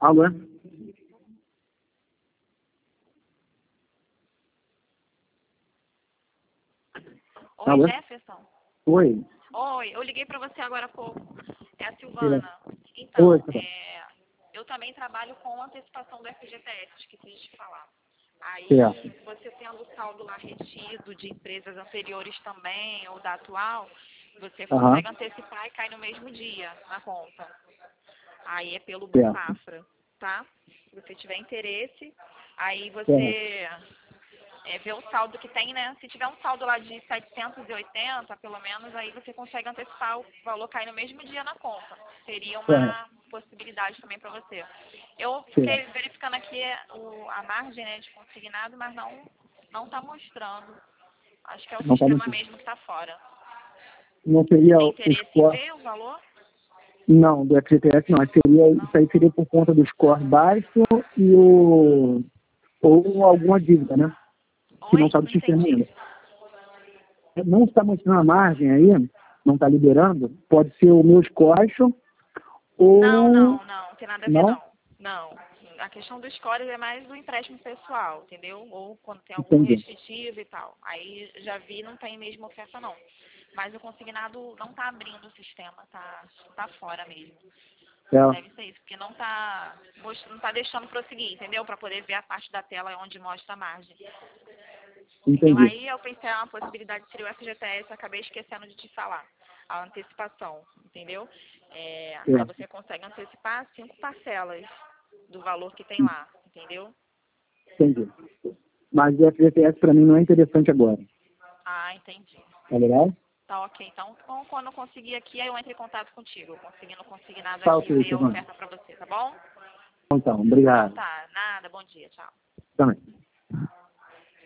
Alô? Oi, Alô? Jefferson. Oi. Oi, eu liguei para você agora há pouco. É a Silvana. Oi, Então, Silvana. eu também trabalho com antecipação do FGTS, esqueci de te falar. Certo. Aí, você tendo saldo lá retido de empresas anteriores também, ou da atual, você Aham. consegue antecipar e cai no mesmo dia na conta. Aí é pelo Certo. Safra, tá? Se você tiver interesse, aí Certo. você vê o saldo que tem, né? Se tiver um saldo lá de 780, pelo menos, aí você consegue antecipar o valor cair no mesmo dia na conta. Seria Certo. uma possibilidade também para você. Eu Certo. fiquei verificando aqui a margem, né, de consignado, mas não está mostrando. Acho que é o Não está sistema muito. mesmo que está fora. Não Você seria tem o interesse em score. ver o valor? Não, do FGTS não. Isso Não? aí seria por conta do score baixo e ou alguma dívida, né? Que não Oi? está no Não sistema entendi. ainda. Não está mostrando a margem aí, não está liberando, pode ser o meu score ou Não tem nada a ver não? não. Não. A questão dos scores é mais do empréstimo pessoal, entendeu? Ou quando tem algum Entendi. restritivo e tal. Aí já vi, não tem mesmo oferta não. Mas o consignado não tá abrindo o sistema, tá fora mesmo. É, Deve ser isso, porque não tá deixando prosseguir, entendeu? Para poder ver a parte da tela onde mostra a margem. Entendeu? entendi. Aí eu pensei, uma possibilidade seria o FGTS, acabei esquecendo de te falar. A antecipação, entendeu? Aí É, você consegue antecipar 5 parcelas do valor que tem lá, entendeu? entendi. Mas o FGTS para mim não é interessante agora. Ah, entendi. Tá legal? Tá ok. Então, quando eu conseguir aqui, aí eu entro em contato contigo. Não conseguir nada Tá aqui, ok, ver a Silvana. oferta pra você, tá bom? Então, Então obrigado. tá, nada, bom dia, tchau. Também.